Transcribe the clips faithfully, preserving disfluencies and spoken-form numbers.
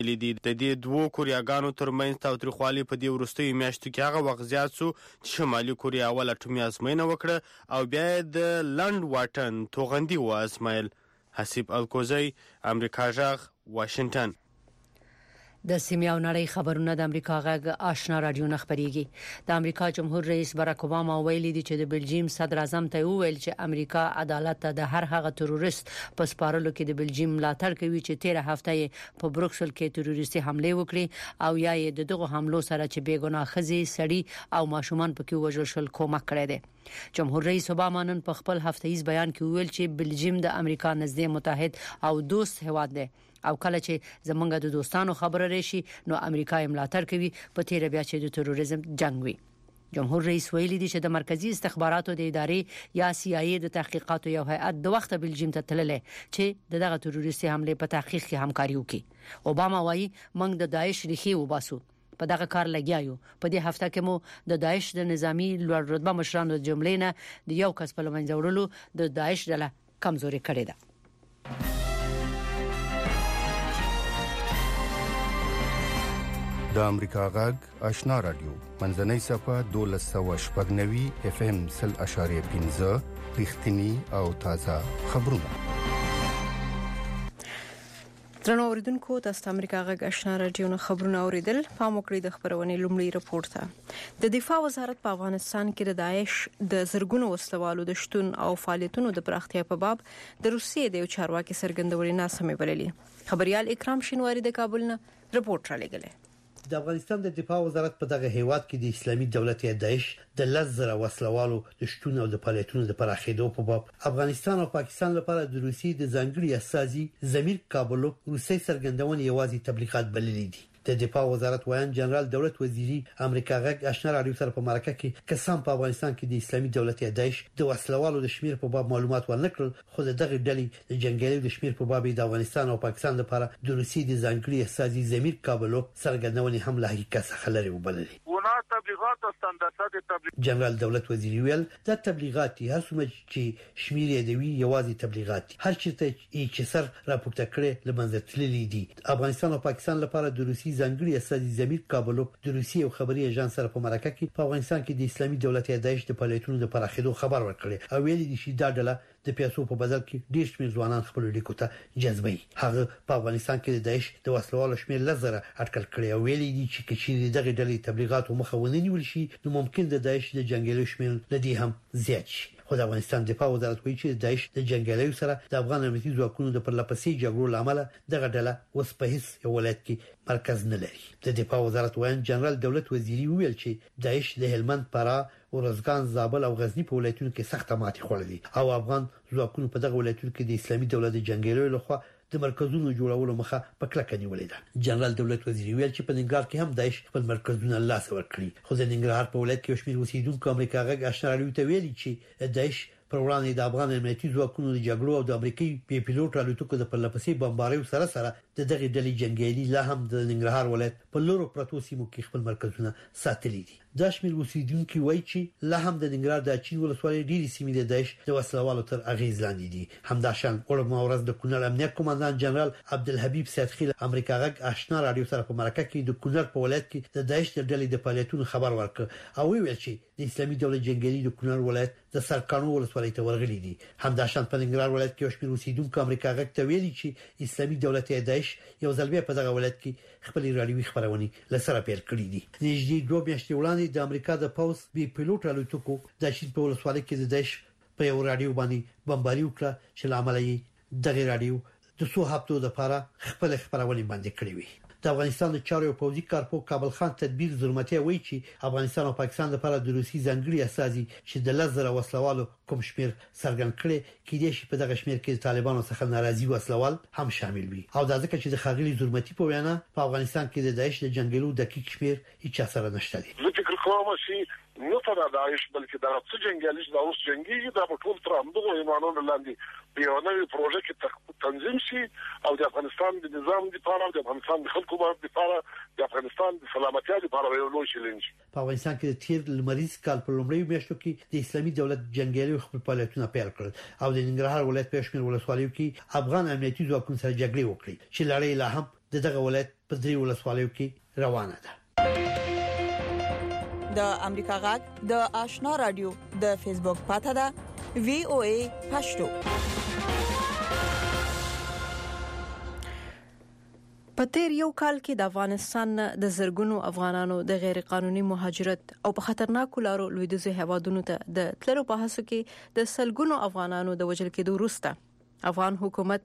لیدي د دې دوو کوریاګانو ترمنځ تاوتریخوالي په دې وروستیو میاشتو کې هغه وخت زیات شو چې شمالي کوریا اول اټومي ازموینه وکړه او بیا د لنډ واټن توغندي وازمایل. حسیب الکوزی، امریکا غږ، واشنگټن. د سیمې او نړۍ خبرونه د امریکا غږ آشنا رادیو نه خبريږي. د امریکا جمهور رئیس باراک اوباما ویلي دی چې د بلجیم صدر اعظم ته ویل چې امریکا عدالت ته د هر هغه تروریست په سپارلو کې د بلجیم ملاتړ کوي چې تیر هفته یې په بروکسل کې تروریستي حمله وکړي او یا یې د دغه حملو سره چې بیګناه خزي سړي او ماشومان پکې وژل شول کومک کړی دی. جمهور رئیس اوباما نن په خپل هفتهیز بیان کې ویل چې بلجیم د امریکا نږدې متحد او دوست هواد دی او کله چې زمونږ د دوستانو خبره راشي نو امریکا یې ملاتړ کوي په تیر بیا چې د تروریزم جنگ وي. جمهور رئیس ویلي دی چې د مرکزی استخباراتو د ادارې یا سی آی ای د تحقیقاتو یو هیئت د وخت بلجیم ته تللې چې دغه تروریستي حمله په تحقیق کې همکاري وکړي. اوباما وایي موږ د داعش ریښې وباسو، په دغه کار لګیایو. په دې هفته کې مو د داعش د نظامی لوړ رتبه مشرانو د جملې نه د یو کس په لمنځه وړلو د داعش ډله کمزوري کړې ده. د امریکا غږ آشنا رادیو منځنۍ صفه دولس سوه شپږ نوي اف ام سل اشاریه پنځه رښتینی او تازه خبرونه. درنو اوریدونکو تاسو د امریکا غږ آشنا رادیو نه خبرونه اوریدل. پام وکړئ د خبرونې لومړی رپورټ ته. د دفاع وزارت په افغانستان کې د داعش د زرګونو وسلوالو د شتون او فعالیتونو د پراختیا په باب د روسیې د یو چارواکي څرګندونې ناسمې بللې. خبريال اکرام شینواری د کابل نه رپورټ را لګلې. د افغانستان د دفاع وزارت په دغه هیواد کې د اسلامي دولت یا داعش د لزر وسلوالو د شتون او د فعالیتونو د پراخېدو په باب افغانستان او پاکستان لپاره د روسي د ځانګړي اساسي ضمیر کابل روسي څرګندونه یوازې تبلیغات بللې دي. د دفاع وزارت وایي جنرال دولت وزیری امریکا غږ آشنا رادیو سره په مرکه کې قسم په افغانستان کې د اسلامي دولت یا داعش د وسلوالو د شمیر په باب معلومات ورنکړل، خو دغه ډلې د جنگیالو د شمیر په باب د افغانستان او پاکستان لپاره د روسي د ځانګړي اساسي ضمیر کابل څرګندونه هم له حقیقت څخه لري وبللې. ونه تبلیغات او ستاندرد تبلیغ جنرال دولت وزیری ویل دا تبلیغات هر څومره چې شمیر یې دی یوازې تبلیغات هر چیرته چې سر راپورته کړي لمنځه تللی دي. افغانستان او پاکستان لپاره د روسي ځانګړي اساسي ضمیر کابل د روسي او خبري ایجنس سره په مرکه کې په افغانستان کې د اسلامي دولت یا داعش د فعالیتونو د پراخېدو خبر ورکړي او ویلي دي چې دا ډله د پیسو په بدل کې ډېر شمېر ځوانان خپل لیکو ته جذبوي. هغه په افغانستان کې د داعش د وسلوالو شمېر لزره اټکل کړي او ویلي دي چې کچې دغه ډلې تبلیغات مخه ونه نیول شي نو ممکن د داعش د جنگیالو شمېر لدی هم زیات شي. خو د افغانستان دفاع وزارت وایي چې داعش د جنگیالو سره د افغان امنیتي ځواکونو د پرلپسې جګړو لامل دغه ډله اوس په هیڅ یو ولایت کې مرکز نه لري. د دفاع وزارت وایي جنرال دولت وزیری ویل چې داعش د هلمند پرا ورزګان زابل او غزنی په ولایتونو کې سخت ماتې خوړلې او افغان ځواکونو په دغه ولایتونو کې د اسلامي دولت د جنگیالو لخوا د مرکزونو جوړولو مخه په کلکه نیولې ده. جنرال دولت وزیری ویل چې په ننګرهار کې هم داعش خپل مرکزونه لاس ورکړي، خو د ننګرهار په ولایت کې شمېر اوسیدونکو امریکا غږ آشنا رادیو ته ویلي چې داعش پر وړاندې د افغان امنیتي ځواکونو د جګړو او د امریکایي پی پیلوټ الوتکو د پرلپسې بمباریو سره سره د دغه ډلې جنگیالي لا هم د ننګرهار ولایت په لورو پروتو سیمو کې خپل مرکزونه ساتلي دي. دا شمېر اوسیدونکو وایي چې لا هم د ننګرهار د اچین ولسوالۍ ډېری سیمې د داعش د وسلوالو تر اغیز لاندې دي. همداشان اورما ورځ د کونړ امنیت قومندان جنرال عبدالحبیب سیدخیل امریکا غږ آشنا رادیو سره په مرکه کې د کونړ په ولایت کې د داعش د ډلې د فعالیتونو خبر ورکړ او ویل چې د اسلامي دولت جنگیالي د کونړ ولایت د سرکانو ولسوالۍ ته ورغلي دي. همداشان په ننګرهار ولایت کې شمېر اوسیدونکو امریکا غږ ته ویلي چې اسلامي دولت یا داعش یو ځل بیا په دغه ولایت کې خپل رادیوي خبرونه لسره پیل کړې دي. نږدې دوه میاشتې وړاندې د امریکا د پوس بي پیلوټ الوتکو د شین په ولسوالۍ کې د داعش په یو رادیو باندې بمباري وکړه چې لامل یې دغه رادیو د څو هفتو لپاره خپل خبرونه باندې کړې وي. د افغانستان د چارو پوځي کارپو کابل خان تدبیر زرمتیا وایي چې افغانستان او پاکستان لپاره د روسي ځانګړي اساسي چې د لزر وسلوالو کوم شمیر څرګند کړي کېدې شي په دغه شمیر کې د طالبانو څخه ناراضي وسلوال هم شامل وي او دا ځکه چې د خاغلی زرمتی په وینا په افغانستان کې د داعش د جنگیالو دقیق شمیر هیڅ سره نشته دي. زه فکر کوم چې نو تر داعش بلکې دا څه جنگیالي دا اوس جنگي دا په ټول تر همدغه ایمانونو لاندې په یو نوې پروژه کې تنظیم شي او د افغانستان د نظام لپاره او د افغانستان د خلکو لپاره د افغانستان د سلامتیا لپاره یو لوی چیلنج. په افغانستان کې د تیر لمریز کال په لومړیو میاشتو کې د اسلامي دولت جنگیالي خپل فعالیتونه پیل کړل او د ننګرهار ولایت په شمېر ولسوالیو کې افغان امنیتي ځواکونو سره جګړې وکړې چې لړۍ لا هم د دغه ولایت په درې ولسوالیو کې روانه ده. د امریکا غږ د آشنا رادیو د فیسبوک پاڼه ده وی او ای پښتو. په تیر یو کال کې د افغانستان د زرګونو افغانانو د غیر قانوني مهاجرت او په خطرناکو لارو لویدیځو هیوادونو ته د تللو په هڅه کې د سلګونو افغانانو د وژل کېدو وروسته افغان حکومت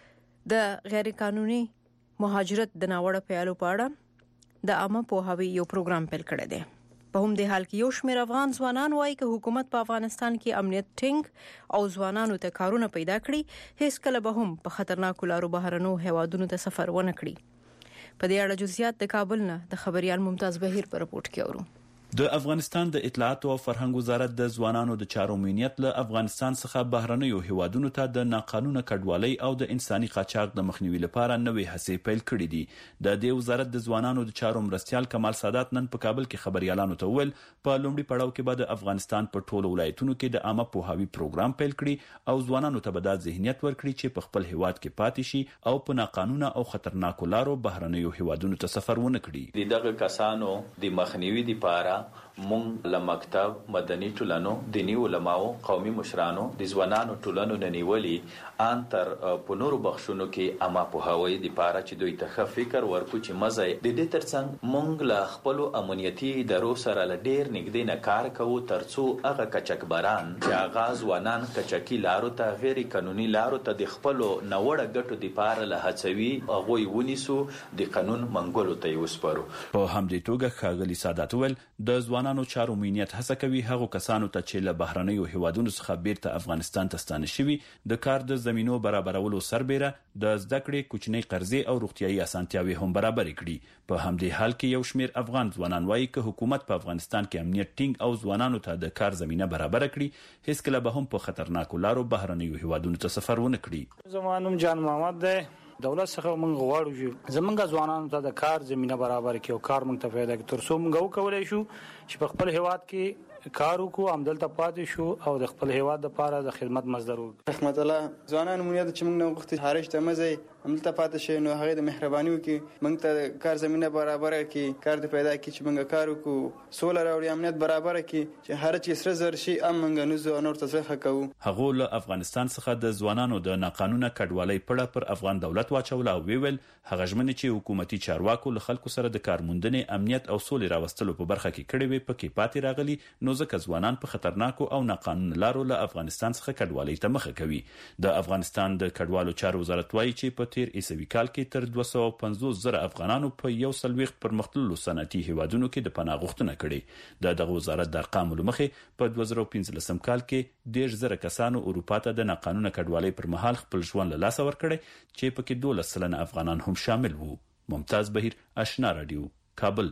د غیر قانوني مهاجرت د ناوړه پیالو په اړه د عامه پوهاوي یو پروګرام پیل کړی دی. په هم د حال کې یو شمېر افغان ځوانان وایي چې حکومت په افغانستان کې امنیت ټینګ او ځوانانو ته کارونه پیدا کړي، هیڅ کله به هم په خطرناکو لارو بهرنو هیوادونو ته سفر ونه کړي. په دې اړه جزئیات د کابل نه د خبريال ممتاز بهیر په رپورت کې اورو. د افغانستان د اطلاعات او فرهنګ وزارت د ځوانانو د چارو امنیت له افغانستان څخه بهرنیو هیوادونو ته د ناقانونه کډوالۍ او د انساني قاچاق د مخنیوي لپاره نوې هڅې پیل کړې دي. د دې وزارت د ځوانانو د چارو مرستيال کمال سادات نن په کابل کې خبريالانو ته ویل په لومړي پړاو کې به د افغانستان په ټولو ولایتونو کې د عامه پوهاوي پروګرام پیل کړي او ځوانانو ته به د ذهنیت ورکړي چې په خپل هیواد کې پاتې شي او په ناقانونه او خطرناکو لارو بهرنیو هیوادونو ته سفر ونه کړي. دغه کسانو د مخنیوي لپاره مونږ له مکتب مدني ټولنو دینی علماو قومي مشرانو د ځوانانو ټولنو ننیولي ان تر په نورو بخښونو کې اما په هوایي د پاره چې دوی ته فکر ورکو چې مزه د دې ترڅنګ مونږ له خپل امنیتي ادارو سره ل ډیر نږدې نه کار کوو ترڅو هغه کچکبران چې آغاز ونان کچکی لارو ته غیر قانوني لارو ته د خپل نوړه ګټو د پاره له هڅوي هغه ونیسو د قانون منګولو ته وسپارو. په همدې توګه ښاغلي سادات ول د ځوانانو چارو امنیت هڅه کوي هغه کسانو ته چې له بهرنیو هیوادونو څخه بیرته افغانستان ته ستانه شوي د کار د زمینو برابرولو سربېره د زده کړې کوچنۍ قرضې او روغتيایي اسانتیاوي هم برابر کړي. په همدې حال کې یو شمېر افغان ځوانان وایي چې حکومت په افغانستان کې امنیت ټینګ او ځوانانو ته د کار زمينه برابر کړي هیڅ کله به هم په خطرناکو لارو بهرنیو هیوادونو ته سفر ونه کړي. زمانم جان محمد ده دولت څخه موږ غواړو چې زمونږ ځوانانو ته د کار زمينه برابر کړي او کار موږ ته پیدا کړي تر څو موږ وکولای شو چې په خپل هیواد کې کار وکړو عمدلته پاتې شو او د خپل هیواد لپاره د خدمت مصدر وکړو. رحمت الله ځوانان مونږ چې موږ نه وخت هارش ته مزه عمدلته پاتې شي نو هغه د مهرباني وکړي موږ ته کار زمينه برابر کړي کار د پیدا کړي چې موږ کار وکړو سول راوړي امنیت برابر کړي چې هر چی سره زر شي ام موږ نو زو نور تصریح کوو. هغه له افغانستان څخه د ځوانانو د ناقانونه کډوالۍ پړه پر افغان دولت واچول او ویل هغه ژمنې چې حکومتي چارواکو له خلکو سره د کارموندنې امنیت او سولې راوستلو په برخه کې کړي وي پکې پاتې راغلي نو ځکه ځوانان په خطرناکو او ناقانونه لارو له افغانستان څخه کډوالۍ ته مخه کوي. د افغانستان د کډوالو چارو وزارت وایي چې په تیر عیسوي کال کې تر دوه سوه پنځوس زره افغانانو په یو سلويخت پرمختللو صنعتي هیوادونو کې د پناه غوښتنه کړې. د دغه وزارت د ارقامو لمخې په دوه زره پنځلسم کال کې ډیر زره کسانو اروپا ته د ناقانونه کډوالۍ پر مهال خپل ژوند له لاسه ورکړي چې پکې دولس سلنه افغانان هم شامل وو. ممتاز بهیر آشنا رادیو کابل.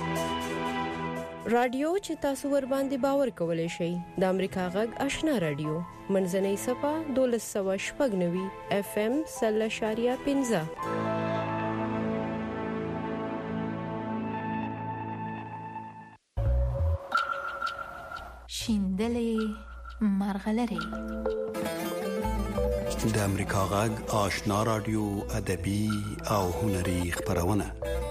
رادیو چې تاسو ور باندې باور کولای شئ د امریکا غږ آشنا رادیو منځنۍ صفه دولس سوه شپږ نوي اف ام سل اشاریه پنځه. شیندلې مرغلرې د امریکا غږ آشنا رادیو ادبي او هنري خبرونه.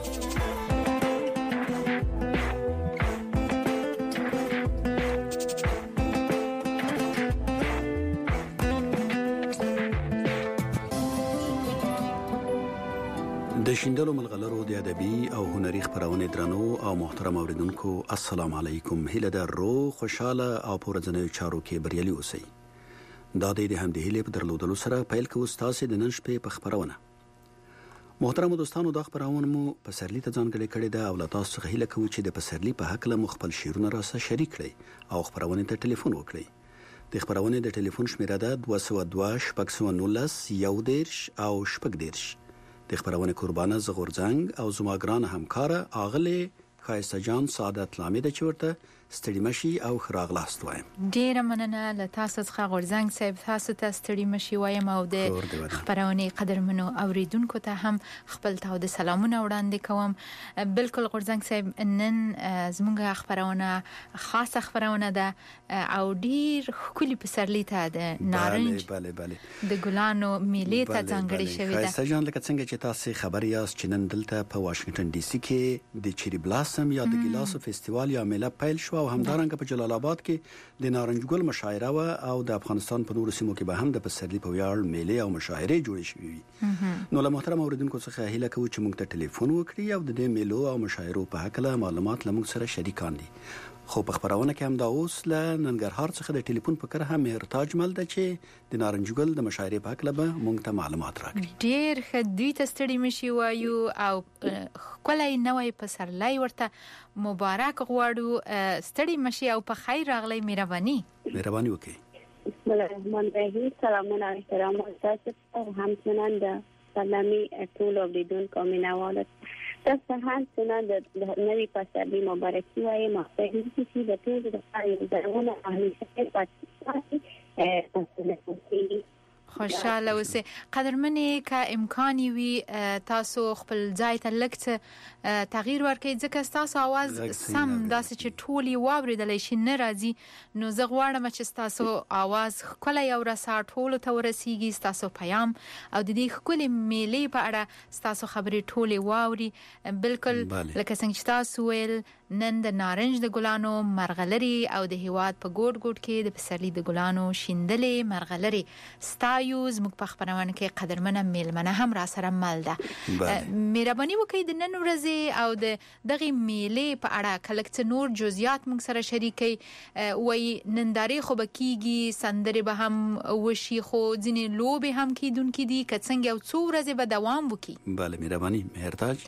د شیندلو ملغلرو د ادبي او هنري خبرونه درنو او محترم اوریدونکو السلام علیکم. هیله در رو خوشاله او پرځنوي چارو کې بریالي اوسئ. دا د همدې هیله په درلودلو سره پیل کوو ستاسو د نن شپې په خبرونه. محترم دوستانو دا خبرونه مو په سرلی ته ځانګړې کړې ده او له تاسو څخه هیله کوو چې د پسرلی په حق له مخبل شیرونه راسه شریک کړئ او خبرونه ته ټلیفون وکړئ. د خبرونه د ټلیفون شمیره ده دوه سوه دوه شپږ سوه نولس یو دیرش او شپږ دیرش. د خبرونه قربانه زغورځنګ او زما ګران همکاره اغله خایسته جان سعادت لامي د چورته ستړي مشي او خراغلاست وایم. ډیره مننه له تاسو څخه غورځنګ صاحب، تاسو ته ستړي مشي وایم او د خبرونه قدرمنو اوریدونکو ته هم خپل تاو د سلامونه وړاندې کوم. بالکل غورځنګ صاحب، نن زموږ خبرونه خاصه خبرونه ده او ډیر خولي پسرلی ته د نارنج بله بله د ګلانو میلې ته ځانګړې شوې ده. خایسته جان، لکه څنګه چې تاسو خبر یاست چې نن دلته په واشنگټن ډي سي کې د چيري بلاسم یا د ګلاسو فستیوال یا میله پیل شو او همدارنګه په جلال آباد کې د نارنج ګل مشاعره و او د افغانستان په نورو سیمو کې به هم د پسرلی په ویاړ میله او مشاعره جوړې شوې. نو له محترم اوریدونکو څخه هیله کوم چې موږ ته ټلیفون وکړي او د دې میلو او مشاعرو په اړه معلومات لموږ سره شریکان دي. خو په خبرونه کې هم دا اوس له ننګرهار څخه د ټلیفون په کړه هم مهرتاج مل ده چې د نارنج ګل د مشاعره په اړه به موږ ته معلومات راکړي. ډیر خدای ته ستړي مشي وایو او کولای نوې پسرلی ورته مبارک غواړو. ستړي مشي او په خیر راغلی. مهرباني مهرباني وکړئ. بسم الله الرحمن الرحیم. سلامونه او احترام تاسو ته همچنان د سلامي ټول اوریدونکو مینوال تاسو هم څنګه د نوې پسرلی مبارکي وایم. مخکې چې د ټول د خیر درونه همیشه پاتې پاتې خوشاله اوسئ. قدرمنې که امکاني وي تاسو خپل ځای ته لږ تغییر ورکړئ ځکه تاسو आवाज سم داسې چې ټولي واوریدل شي نه راځي. نو زه غواړم چې تاسو आवाज خپل یو رسا ټول ته ورسیږي، تاسو پیغام او د دې خپل میلې په اړه تاسو خبرې ټولي واوري. بالکل لکه څنګه چې تاسو ویل نن د نارنج د ګلانو مرغلري او د هیواد په ګوټ ګوټ کې د پسرلی د ګلانو شیندلې مرغلري ستایو. زموږ په خبرونه کې قدرمنه میلمنه هم را سره مل ده. مهرباني وکړئ د نن ورځې او د دغه میلې په اړه کلکت نور جزئیات موږ سره شریکي. وای نندارې خو بکیږي، سندرې به هم وشي، خو ځینې لوبې هم کیدونکې دي که څنګه او څو ورځې به دوام وکړي. بله مهرباني. مهرتاج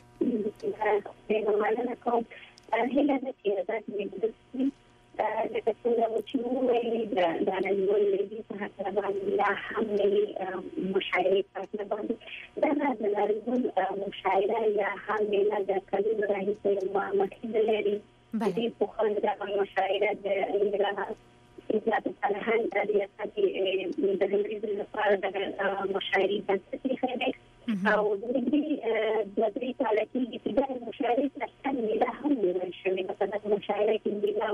مننه کوم. هله د چیرته د د څنګه چې ویلي د نړیوال لګي په هغه باندې لا هم لري مشاعره پاتې باندې دا د نړیوال مشاعره یا هم د کلي راهي په مخکې لري. د په خاطر د مشاعره د انګلیسي اطلاعات فرهنګ د ریاستي د انګلیسي لپاره د مشاعره بنسټي خبرې او د دې د دې کال کې چې د مشاعره څخه نه هم ویل شوی مثلا مشاعره کې د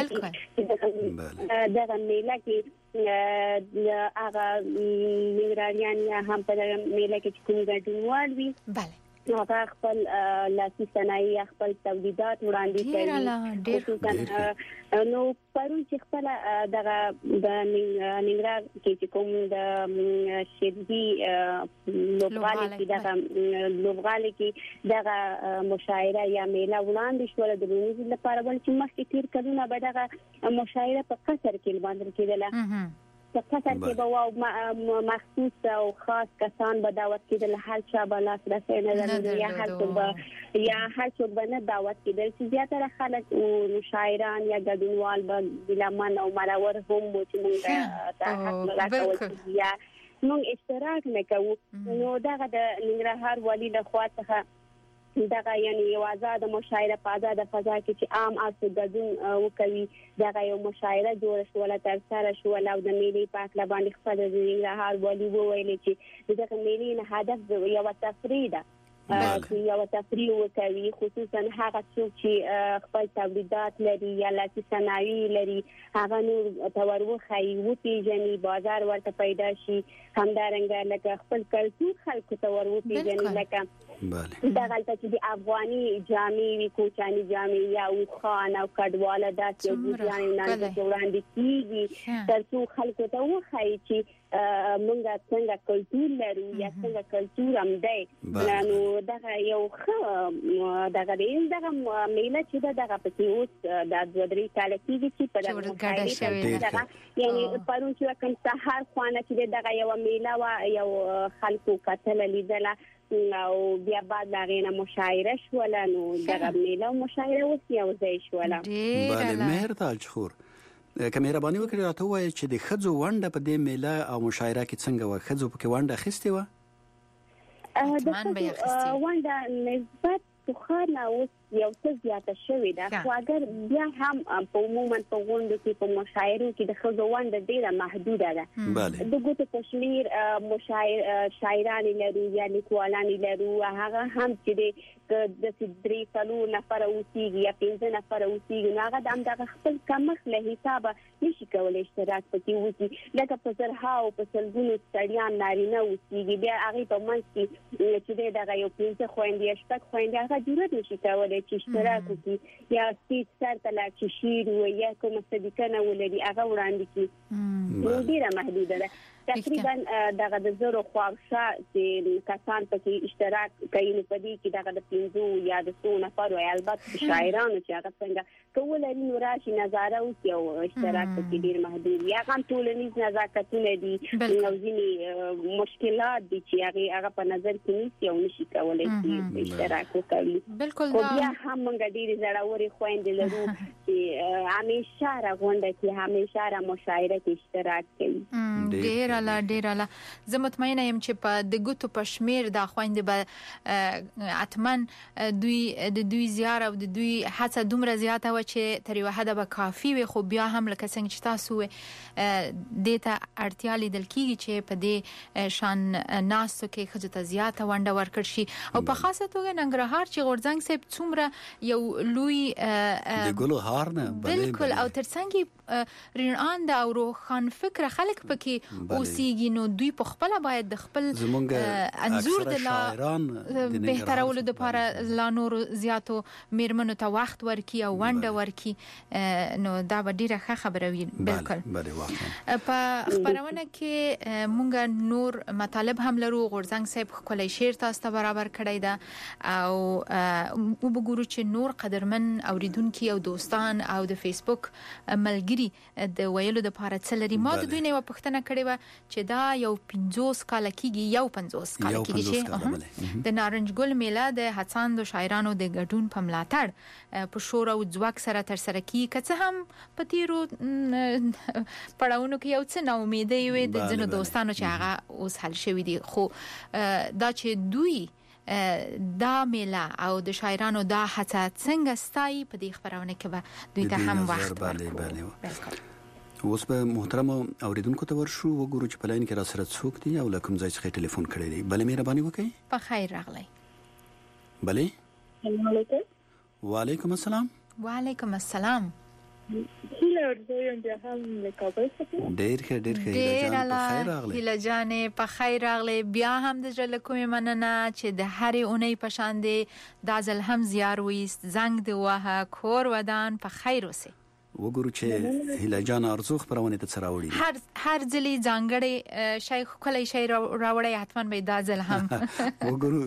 بالکل دا میله کې هغه میراریان یا هم په میله کې کوم ګډونوال وي. بله هغه خپل لاسي صنایع خپل تولیدات وړاندې کوي. نو پرون چې خپل دغه د ننګرهار کې کوم د شدي لوبغالي کې دغه لوبغالي کې دغه مشاعره یا میله وړاندې شو د لوبغالي لپاره ول چې مخکې تیر کلونه به دغه مشاعره په قصر کې باندې کېدله. په قصر کې به مخصوص او خاص کسان به دعوت کېدل، هر چا به لاسرسی نه درلود یا هر څوک به یا هر څوک به نه دعوت کېدل. چې زیاتره خلک شاعران یا ګډونوال به ګیلمن او مرور هم و چې موږ ته حق راکول یا موږ اشتراک نه کوو. نو دغه د ننګرهار والي له خوا څخه دغه یعنی یو آزاد مشاعره په آزاد فضا کې چې عام آسو ګډون وکوي دغه یو مشاعره جوړ شو ولا تر سره شو او د میلې په اړه باندې خپل د ننګرهار والي وویل چې دغه میلې نه هدف یو تفریح ده چې یو تفریح وکوي، خصوصا هغه څوک چې خپل تولیدات لري یا لاسي صنایع لري هغه نور تورخی وپیژني، بازار ورته پیدا شي. همدارنګه لکه خپل کلتور خلکو ته ور وپیژني، لکه دا غلطه چې د افغاني جامې وي، کوچاني جامې یا وخان او کډواله داسې یو ځای نه وړاندې کیږي تر څو خلکو ته وښایي چې مونږه څنګه کلتور لرو یا څنګه کلتور هم دی. نو دغه یو ښه دغه دغه میله چې دغه پکې اوس د دوه درې کال کېږي چې په دغه مشاعره یعنی پرون چې کوم سهار خوانه چې دغه یو میله وا یو خلکو کتل لیدله او بیا بعد لاغینه مشاعره شوله. نو دغه میله مشاعره اوس یو ځای شوله. بله مهرتاج خور که مهرباني وکړئ راته ووایئ چې د ښځو ونډه په دې میله او مشاعره کې څنګه وه؟ ښځو پکې ونډه اخیستې وه؟ د ونډه نسبت پخوا نه اوس یو څه زیاته شوې ده خو اگر بیا هم په عموما په غونډو کې په مشاعرو کې د ښځو ونډه ډېره محدوده ده د ګوتو په شمېر مشاعر شاعران لرو یا لیکوالان لرو هغه هم چې د درې څلور نفره اوسېږي یا پنځه نفره اوسېږي نو هغه د همدغه خپل کمښت له حسابه نشي کولی اشتراک پکې وکړي لکه په زرهاو په سلګونو ستړیان نارینه اوسېږي بیا هغې په منځ کې چې دی دغه یو پنځه خویندې یا شپږ خویندې هغه جرئت نشي کولی چې اشتراک وکړي یا سټیج سر ته لاړ چې شعر ووایي یا کومه صدیقه ولري هغه وړاندې کړي نو ډېره محدوده ده تقریبا دغه د زرو خواږه چې کسان پکې اشتراک کوي نو په دې کې دغه د پنځو یا د څو نفرو یا البته شاعرانو چې هغه څنګه کولري نو راشي نظاره وکړي او اشتراک پکې ډېر محدود یا هم ټولنیز نزاکتونه دي او ځینې مشکلات دي چې هغه هغه په نظر کې نیسي او نشي کولی چې اشتراک وکړي بالکل خو بیا هم موږ ډېرې زړورې خویندې لرو چې همیشه را غونډه کې همیشه را مشاعره کې اشتراک کوي ډېر اعلی ډېر اعلی زه مطمئنه یم چې په د ګوتو په شمیر د خويندې به اتمن دوی د دوی زیار او د دوی هڅه دومره زیاته و چې تر یو حد به کافي وي خو بیا هم لکه څنګه چې تاسو دیتا اړتیا لیدل کیږي چې په دې شان ناسو کې خځو ته زیاته ونډه ورکړ شي او په خاصه توګه ننګرهار چې غورځنګ صاحب څومره یو لوی د ګلو هار نه بالکل او ترڅنګ رینان د او روخان فکر خلک پکې اوسېږي نو دوی په خپل باید د خپل انزور د لا بهترولو د لپاره لا نور زیاتو میرمنو ته وخت ورکي او ونډه ورکي نو دا به ډیره ښه خبره وي بالکل په خبرونه کې مونږ نور مطالب هم لرو غورځنګ صاحب خپل شعر تاسو ته برابر کړی دا او وګورو چې نور قدرمن اوریدونکو او دوستان او د فیسبوک ملګری د ویلو د لپاره څلري ما د دوی نه پوښتنه کړې و چې دا یو پنځوس کال کېږي یو پنځوس کال کېږي چې د نارنج ګل میله د هڅاندو شاعرانو د ګډون په ملاتړ په شور او ځواک سره تر سره کیږي که څه هم په تیرو پړاوونو کې یو څه نا امیدي وي د ځینو دوستانو چې هغه اوس حل شوی دي خو دا چې دوی دا میله او د شاعرانو دا هڅه څنګه ستایي په دې خبرونه کې به دوی ته هم وخت ورکړي اوس به محترم اوریدونکو ته ورشو وګورو چې په لاین کې را سره څوک دي او لکم ځای څخه ټلیفون کړی دی بل مهرباني وکړئ په خیر راغلی بله السلام علیکم وعلیکم السلام وعلیکم السلام هیله ورځوم چې هم له کابل څخه ډېر ښه ډېر ښه هیله جان په خیر راغلی هیله جان په خیر راغلی بیا هم د زړه کومې مننه چې د هرې اونۍ په شان دی دا ځل هم زیار ویست زنګ دی وهه کور ودان په خیر اوسئ وګورو چې هیله جان ارزو خبرونه ته سراوړي هر هر ځلې ځانګړي شیخ کله شي راوړی حتمان به دا ځل هم وګورو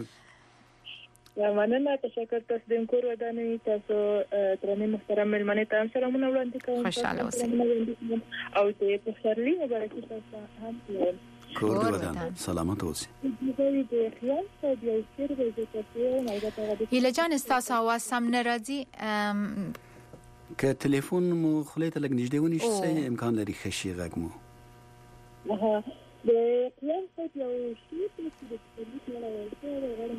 یا مننه تشکر تاسو د کور ودانې تاسو ترنه محترم ملمنه ته سلامونه وړاندې کوم خوشاله اوسئ او ته په خیرلی مبارکي تاسو هم کور ودان سلامت اوسئ هیله جان تاسو आवाज سم نه راځي که تليفون مو خلیته لګ نږدې ونی شي امکان لري خشي غږ مو اها د قیام څخه یو شی چې د پولیسو له غړم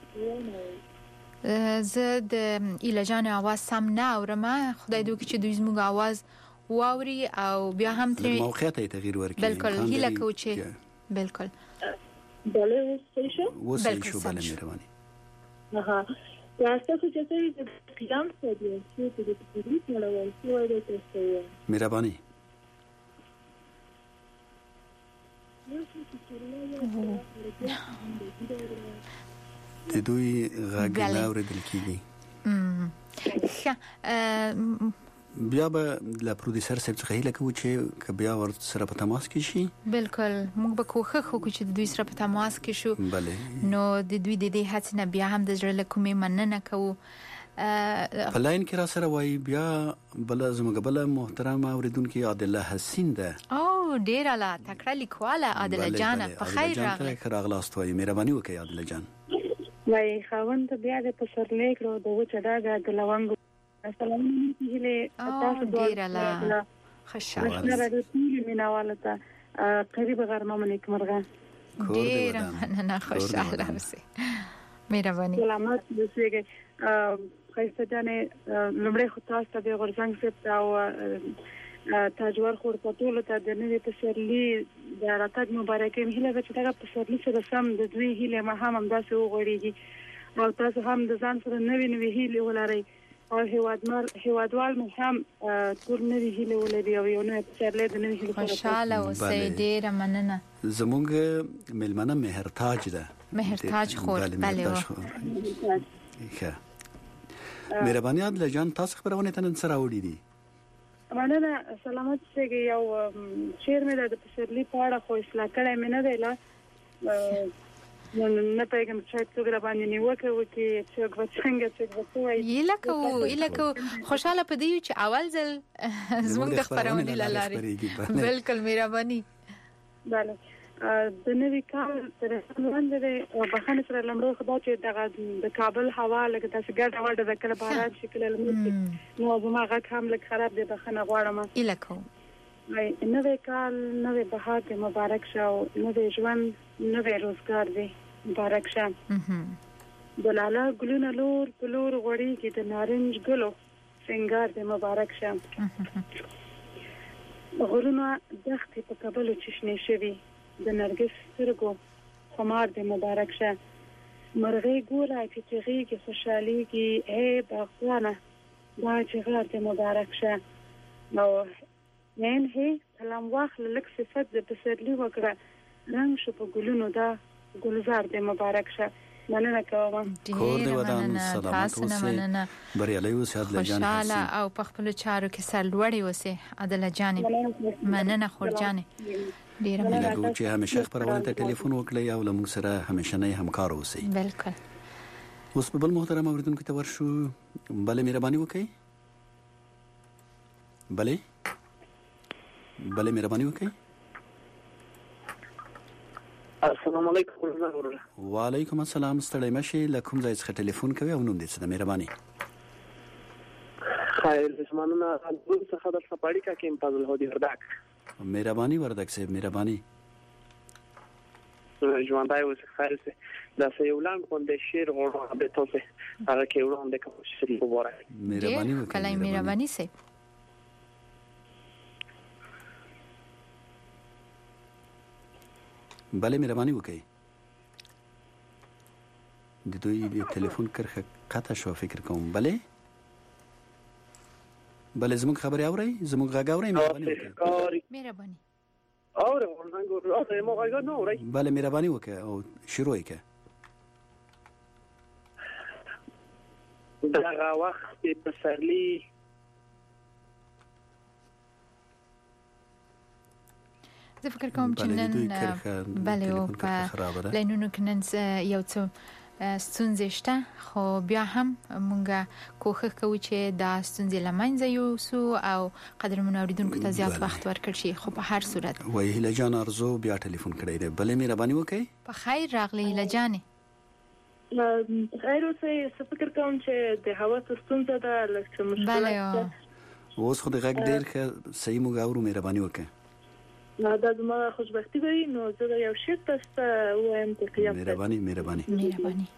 څخه زه د ایلجان आवाज سم نه اورم خدای دې وکړي چې دوی زموږ आवाज واوري او بیا هم تر موقعیت تغییر ورکړي بالکل هیله کوم چې بالکل بله وسه شو وسه شو بله مهرباني اها تاسو چې څه د قیام څخه یو شی چې د پولیسو له غړم څخه مهرباني د دوی غږ اورېدل کیږي بیا به له پروډوسر سره څخه هیله کوو چې بیا ور سره په تماس کې شي بالکل موږ به کوښښ وکړو چې د دوی سره په تماس کې شو بله نو د دوی د دې هڅې نه بیا هم د زړه کومې مننه کوو په لاین کې را سره وای بیا بل زموږ بل محترم اوریدونکو عادله حسین ده او ډیر اعلی تکړه لیکواله عادله جان په خیر راغله خیر راغلاست وای مهرباني وکړئ عادله جان وای خوند بیا د پسرلی کړو د وچه داګه د لونګ السلام علیکم هله تاسو ډیر اعلی خوشاله نه راځي میناواله ته قریب غرمه منیک مرغه ډیر مننه خوشاله اوسئ مهرباني. سلامات اوسئ. خیسته جانې لمړی خو تاسو ته د غورځنګ صاحب او تاجور خور په ټولو ته د نوې پسرلي د راتګ مبارکي هیله ده چې دا پسرلي سره سم د دوی هیله ما هم همداسې وغوړېږي او تاسو هم د ځان سره نوې نوې هیله ولرئ او هیوادمر هیوادوال مو هم ټول نوې هیله ولري او یو نوې پسرلي د نوې هیله خوشاله اوسئ. ډېره مننه. زموږ ملمنه مهرتاج ده. مهرتاج خور. بله ښه مهرباني عادل جان تاسو خبرونه ته نن سره وړي دي. مننه. سلامات اوسئ. یو شعر مې د پسرلي په اړه خو اصلاح کړی مې نه دی لا نه پیغام چې څوک را باندې نیوکه وکړي څوک به څنګه څوک به څه وایي یلکه یلکه خوشاله پدې چې اول ځل زموږ د خبرونه لاره بالکل مهرباني. بله د نوې کال تر څنګه د بخښنې سره لمړی خدا چې دغه د کابل هوا لکه تاسو ګډه وړه د کله باران شکل لمسی نو زما غږ هم لږ خراب دی بخښنه غواړم. یلکه نوې کال نوې بهار دی مبارک شه او نوې ژوند نوې روزګار دی مبارک شه. د لاله ګلونه لور په لور غوړېږي د نارنج ګلو سنگار دی مبارک شه. غرونه دښتې په کابل چشنې شوي د نرګس سترګو خمار دی مبارک شه. مرغۍ ګوره چې چغېږي خوشحالېږي ای باغبانه دا چغار دی مبارک شه. نو نن هي سلام واخله لک صفت د پسرلي وکړه رنگ شو په ګلونو دا ګلزار دی مبارک شه. مننه کوم. کور دې ودان سلامات اوسئ. بریالي اوسئ عادل جان. خوشاله او په خپل چارو کې سرلوړي اوسئ عادل جان. مننه خور جان. ډیره مننه چې همیشه خبرونه ته ټلیفون وکړئ او له موږ سره همیشه نه همکار اوسئ. بالکل. اوس په بل محترم اوریدونکو ته ورشو. بله مهرباني وکړئ. بله بله مهرباني وکړئ. السلام علیکم. وعلیکم السلام. ستړی مشي. له کوم ځای څخه ټلیفون کوي او نوم دې څه ده؟ مهرباني. خیر زمانونه د څخه د سپاړی کا کې فضل هودي وردک. مهرباني وردک صاحب مهرباني. ژوندای اوس خیر سه دا سه یو لاند کوم د شیر غوړه به تاسو هغه کې وړاندې کوم شری مبارک. مهرباني وکړئ. کله مهرباني سه. بله مهرباني وکړئ. د دوی د ټلیفون کرخه قطع شو فکر کوم. بله بله زموږ خبرې اورئ؟ زموږ غږ اورئ؟ مهرباني وکړئ. مهرباني اورئ اورئ مو غږ نه اورئ. بله مهرباني وکړئ او شروع یې کړئ. دغه وخت پسرلي زه فکر کوم چې نن بله او په لینونو کې نن یو څه ستونزې شته خو بیا هم مونږه کوښښ کوو چې دا ستونزې له منځه یوسو او قدرمنو اوریدونکو ته زیات وخت ورکړل شي. خو په هر صورت وایي هیله جان ارزو بیا ټلیفون کړی دی. بله مهرباني وکړئ. په خیر راغلی هیله جانې. خیر اوسئ. زه فکر کوم چې د هوا ستونزه ده لکه مشکلات اوس خو د غږ ډېر ښه صحیح موږ اورو. مهرباني وکړئ. دا زما خوشبختی وي نو زه یو شی تاسو وایم ته قیام. مهرباني مهرباني مهرباني.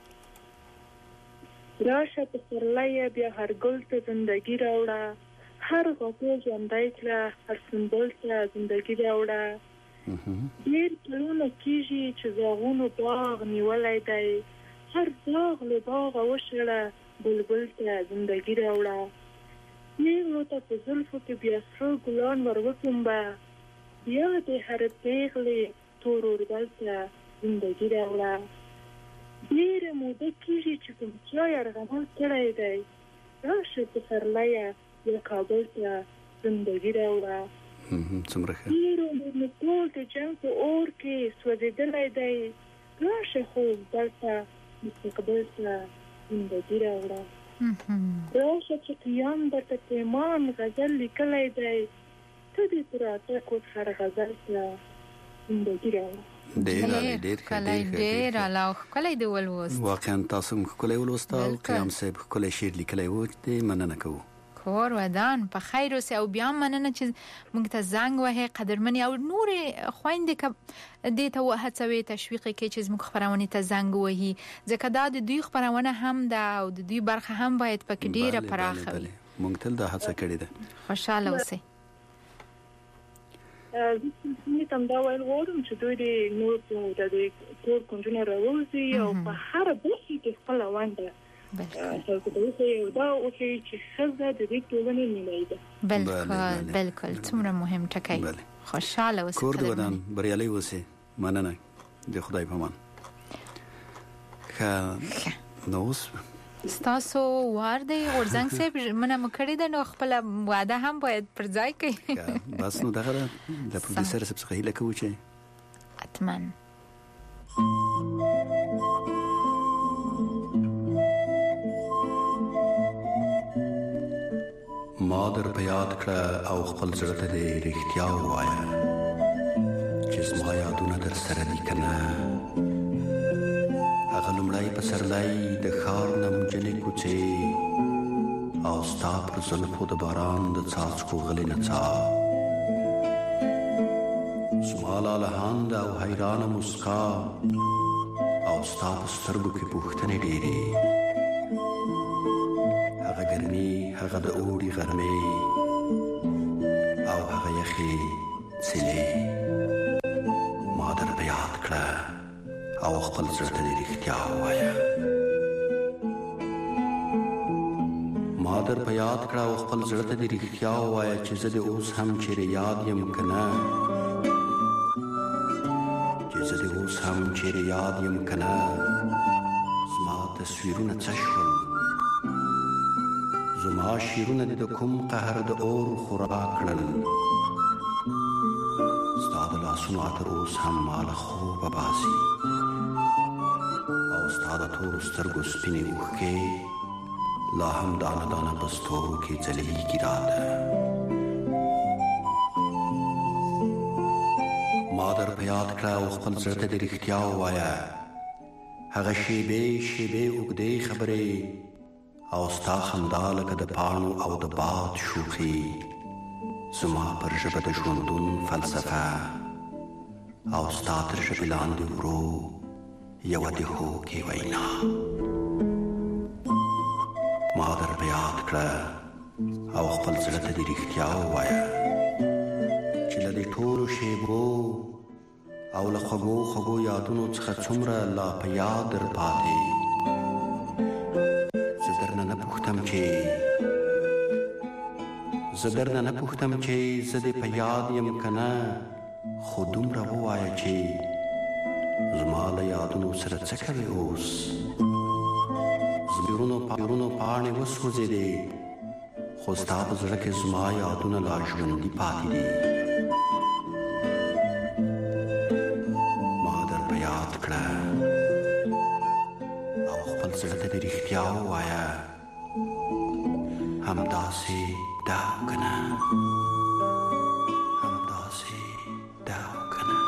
راشه پسرلی بیا هر ګل ته زندگی راوړه هر غوږ ژوندی کړه هر سمبول ته زندگی راوړه. ډېر کلونه کېږي چې زاغونو باغ نیولی دی هر باغ له باغه وشړه بلبل ته زندگی راوړه. نیغلو ته په زلفو کې بیا سره ګلان ور وکومبه بیا د هر پیغلې تور اوربل ته زندگی راوړه. ډېره موده کېږي چې کوم چا یرغمل کړی دی راشه پسرلیه بیا کابل ته زندگی راوړه. څومره ښه. ډېر عمر مې ټول د جنګ په اور کې سوځېدلی دی راشه خوب دلته مستقبل ته زندگی راوړه. راشه چې قیام درته پیمان غزل لیکلی دی ته دې پر اته کوټ هر غزل ته زندگی راوړه. ډېر ډېر ډېر علاوه ښکلی دې ولوست. واقعا تاسو هم ښکلی ولوست او قیام صاحب ښکلی شعر لیکلی و. دې مننه کوو. کور ودان په خیر اوسه او بیا مننه چې موږ ته زنګ وهي قدرمنې او نور خويندې ک د ته وهڅوي تشویق کې چې موږ خبرونه ته زنګ وهي ځکه دا د دوی خبرونه هم ده او د دوی برخه هم باید پکې ډیره پراخه وي موږ تل دا هڅه کړې ده خوشاله اوسئ زه تم دا ویل غواړم چې دوی د نور د کور کنجونه راوځي او په هر برخه کې خپل ونده بالکل دا او چې خزه د دې ټولنې نیمه ده بالکل بالکل څومره مهم ټکی خوشاله اوسئ کور ودان بریالي اوسئ مننه د خدای په امان ښه نو ستاسو وار دی ورزنګ سه منه مکړی د نو خپل وعده هم باید پر ځای کړي بس نو دغه د پروډوسر سره څه هیله کوي چې اتمن ما در په یاد کړه او خپل زړه ته د رښتیا وایه چې زما یادونه در سره دي کنه هغه لمړی په سرلای د ښار نه مجلې کوڅې او ستا پر زلفو د باران د څاڅکو غلې نڅا زما لالهانده او حیرانه مسکا او ستا په سترګو کې پوښتنې ډېرې هغه ګرمي هغه د اوړي غرمې او هغه یخې څلې ما در په یاد کړه او خپل زړه ته رښتیا وایه ما در په یاد کړه او خپل زړه ته رښتیا وایه چې زه د اوس هم چیرې یاد یم کنه چې زه د اوس هم چیرې یاد یم کنه زما تصویرونه څه شول زما شیرونه د کوم قهر د اور خوراک کړل ستا د لاسونو عطر اوس هم ماله خوبه باسي او ستا د تورو سترګو سپینې اوښکې لا هم دانه دانه په ستورو کې ځلېږي راته ما در په یاد کړه او خپل زړه ته د رښتیا ووایه هغه شېبې شېبې اوږدې خبرې او ستا خندا لکه د پاڼو او د باد شوخي زما پر ژبه د ژوندون فلسفه او ستا تر ژبې لاندې ورو یوه د هوکې وینا ما در په یاد کړه او خپل زړه ته د رښتیا ووایه چې له دې ټولو شېبو او له خوږو خوږو یادونو څخه څومره لا په یاد در پاتې زه درنه نه پوښتم چې زه درنه نه پوښتم چې زه دې په یاد یم که نه خو دومره ووایه چې زما له یادونو سره څه کوې اوس زمرونو پایرونو پاڼې وسوځېدې خو ستا په زړه کې زما یادونه لا ژوندي پاتې دي ما در په یاد کړه او خپل زړه ته دې رښتیا ووایه همداسې دا که نه همداسې دا که نه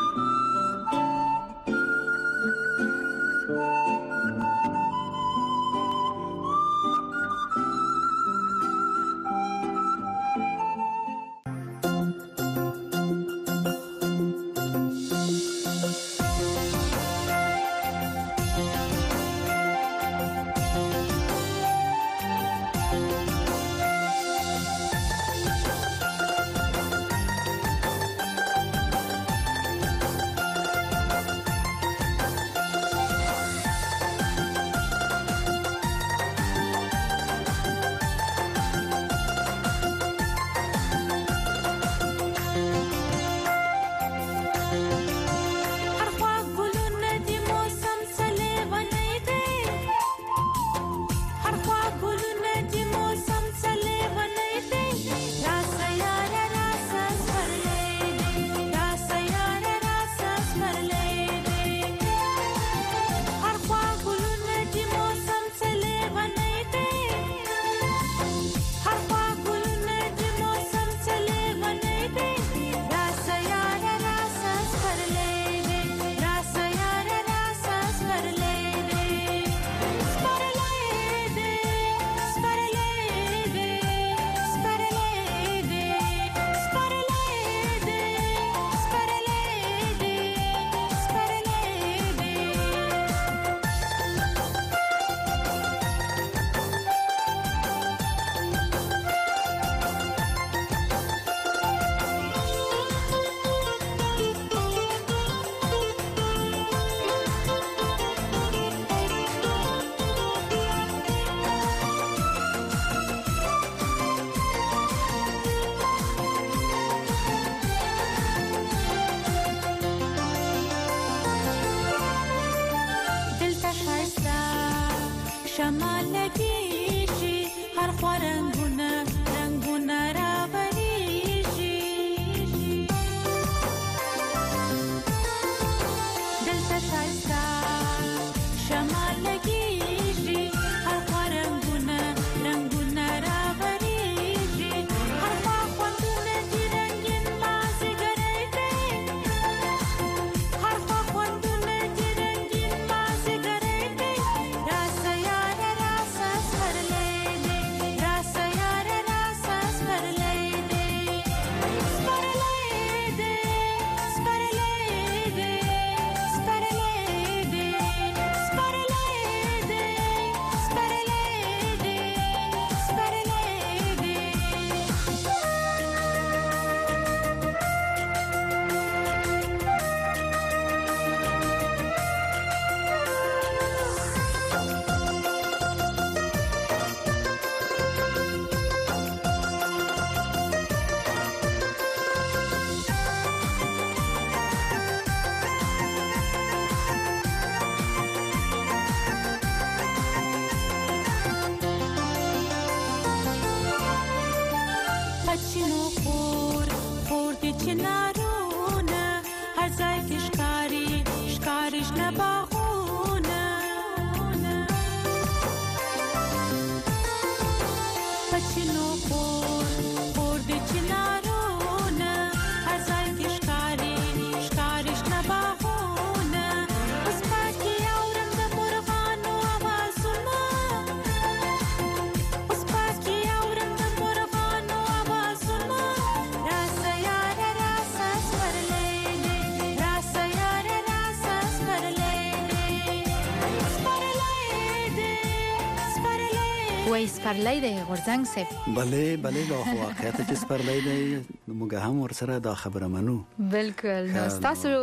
وای سپرلی دی غورځنګ صاحب. بله بله دا واقعیت چې سپرلی دی موږ هم ورسره دا خبره منو. بالکل. نو تاسو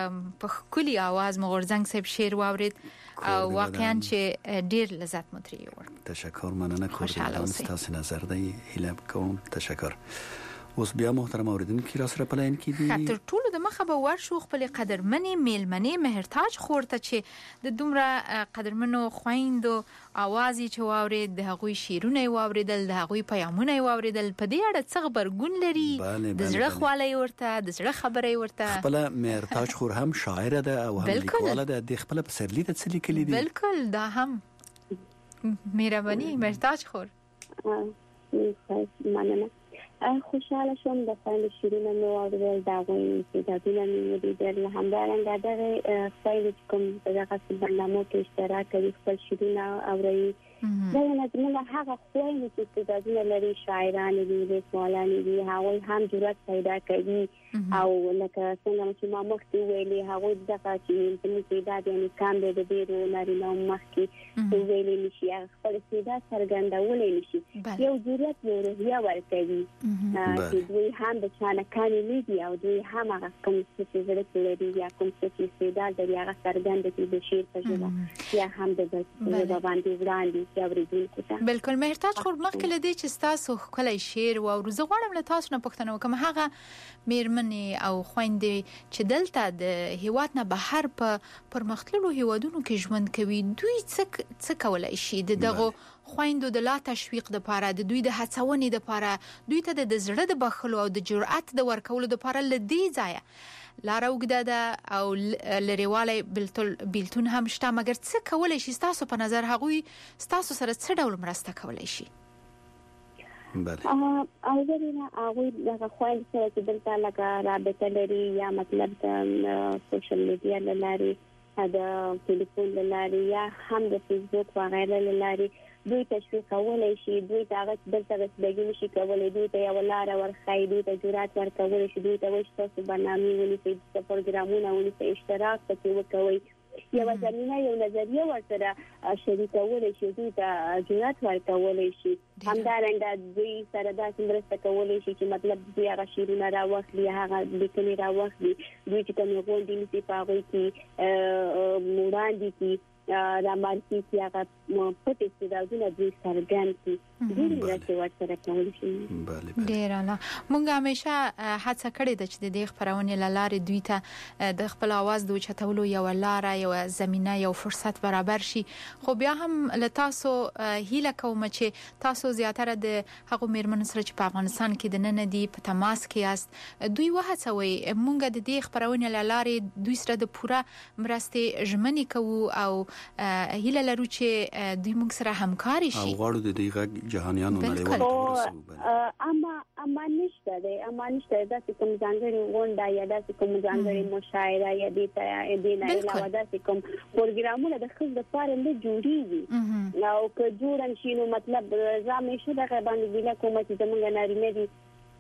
په خولي आवाज مو غورځنګ صاحب شعر واورید او واقعا چې ډیر لذت مو ترې ور. تشکر مننه کوم تاسو نظر دی هیله کوم تشکر. اوس بیا محترم اوریدونکو را سره پلاین کې دي خاطر ټول د مخه به ورشو خپل قدرمنې میلمنې مهرتاج خورته چې د دومره قدرمنو خويندو اوازي چې واورید د هغوی شیرونه واوریدل د هغوی پیغامونه واوریدل په دې اړه څه خبرګون لري د زړه خواله ورته د زړه خبره ورته خپل مهرتاج خور هم شاعر ده او هم لیکواله ده د خپل په سرلی د څه لیکلي دي. بالکل دا هم مهرباني مهرتاج خور. مننه. خوشاله شوم د خپل شیرینه نو اورل دا غوښتل چې دا دونه مې ولیدل همدارنګه دا خپل کوم دغه برنامه کې اشتراک کوي خپل شیرینه اوري دا نه زموږ هغه خوښ چې د دې لري شاعران دي د سوالان دي هغه هم جرأت پیدا کوي او لکه څنګه چې ما مخکې ویلي هغه دغه چې زموږ د دې کام د دې نارینه مخکې ویلي نشي خپل استعداد څرګندول نشي یو جرأت یو روحیه ورکوي چې دوی هم د چانه کاني نه دي او دوی هم هغه کوم څه چې لري یا کوم څه چې استعداد لري هغه څرګند کوي د شعر په ژبه یا هم د ژبه باندې وړاندې بالکل مهرتاج خور مخکې لدی چې تاسو کله شعر او روزه غواړم له تاسو نه پوښتنه وکم هغه میرمنې او خويندې چې دلته د هیواد نه بهر په پرمختللو هیوادونو کې ژوند کوي دوی څه څه کولای شي دغه خويندو د لا تشویق د لپاره د دوی د هڅونې د لپاره دوی ته د زړه د بخلو او د جرأت د ورکولو د لپاره لدی ځای لاره وګدا ده او لريواله بیلتون هم شته مګر څه کولای شي تاسو په نظر هغوی تاسو سره څه ډول مرسته کولای شي؟ بله او ورنه هغه دغه خوایل سره چې دلته لکه رابطه لري یا مطلب د سوشل میډیا لاري دا ټلیفون لاري یا هم د فیسبوک وغیرہ لاري دوی تشویق کولای شي دوی هغه دلته رسېدګي نشي کولای دوی ته یو لار ورخای دوی ته جرأت ورکول شي دوی ته وښه تاسو برنامه ونیسئ د پروګرامونو ونیسئ اشتراک پکې وکوي یو ځینې یو نظریه ورسره شریکول شي دوی ته جرأت ورکول شي همدارنګه دوی سره دا څنګه کولای شي چې مطلب دوی هغه شیرونه راوخلي هغه لیکنې راوخلي دوی چې کوم غونډې نشي پاوي کې موړاندې کې را مارسي چې هغه پټ استعدادونه دوی څرګند دي دوی چې ورسره کول شي. بله بله ډیر اعلی. مونږ همیشه هڅه کړې ده چې د دې خبرونه لاره دوی ته د خپل आवाज د چتولو یو لاره یو زمينه یو فرصت برابر شي. خو بیا هم له تاسو هیله کوم چې تاسو زیاتره د هغو میرمنو سره چې په افغانستان کې د نن دی په تماس کې است دوی وهڅوي مونږ د دې خبرونه لاره دوی سره د پوره مرستې ژمنې کوو او هیله لرو چې دوی موږ سره همکاري شي. او غواړو د دې غږ جهانيانو نړیوال ورسوي. اما اما نشته ده اما نشته ده چې کوم ځانګړي غونډه یا د کوم ځانګړي مشاعره یا د دې نه علاوه د کوم پروګرامونه د خپل لپاره نه جوړیږي. او که جوړن شي نو مطلب زموږ شته باندې د کومه چې زمونږ نارینه دي